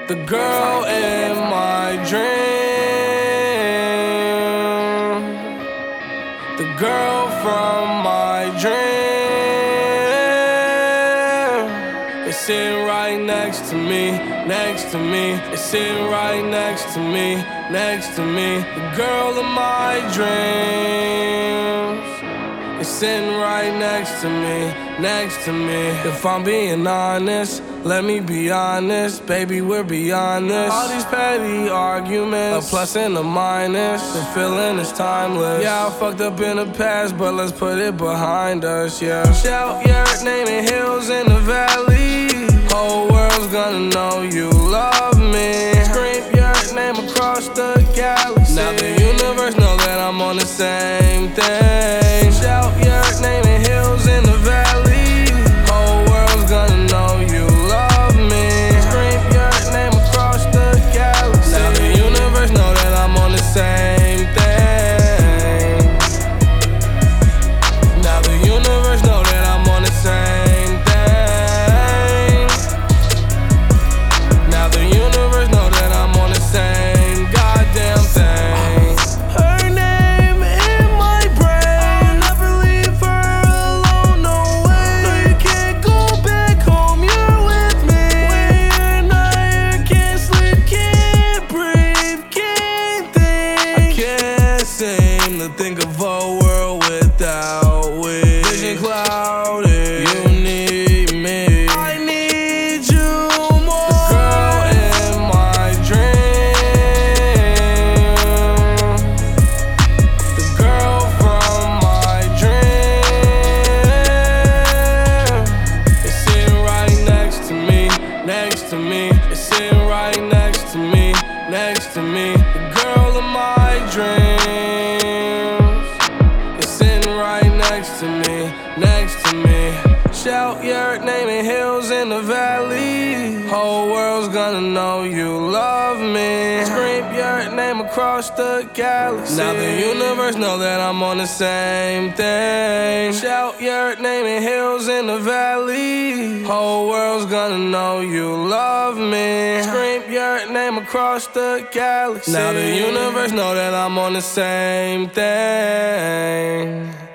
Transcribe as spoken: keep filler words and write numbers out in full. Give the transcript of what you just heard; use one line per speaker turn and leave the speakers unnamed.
The girl in my dream, the girl from my dream, is sitting right next to me, next to me. Is sitting right next to me, next to me. The girl of my dreams is sitting right next to me, next to me. If I'm being honest, let me be honest, baby, we're beyond this. All these petty arguments, a plus and a minus. The feeling is timeless. Yeah, I fucked up in the past, but let's put it behind us, yeah. Shout your name in hills in the valley. Whole world's gonna know you love me. Scream your name across the galaxy. Now the universe know that I'm on the same thing. Shout your name in hills in the valley. Whole world's gonna know you love me. Scream your name across the galaxy. Now the universe know that I'm on the same thing. Now the universe know that I'm on the same thing. Now the universe know that I'm on the same goddamn thing. Her name in my brain. I'll never leave her alone, no way. No, you can't go back home, you're with me. When you're not here, can't sleep, can't breathe, can't think. I can't seem to think of a world without we. Vision clouded, you need me. I need you more. The girl in my dream, the girl from my dream, is sitting right next to me, next to me. Is sitting right next to me, next to me. The girl of my dreams is sitting right next to me, next to me. Shout your name in hills in the valley. Whole world's gonna know you love me. Scream your name across the galaxy. Now the universe know that I'm on the same thing. Shout your name in hills in the valley. Whole world's gonna know you love me. Scream your name across the galaxy. Now the universe know that I'm on the same thing.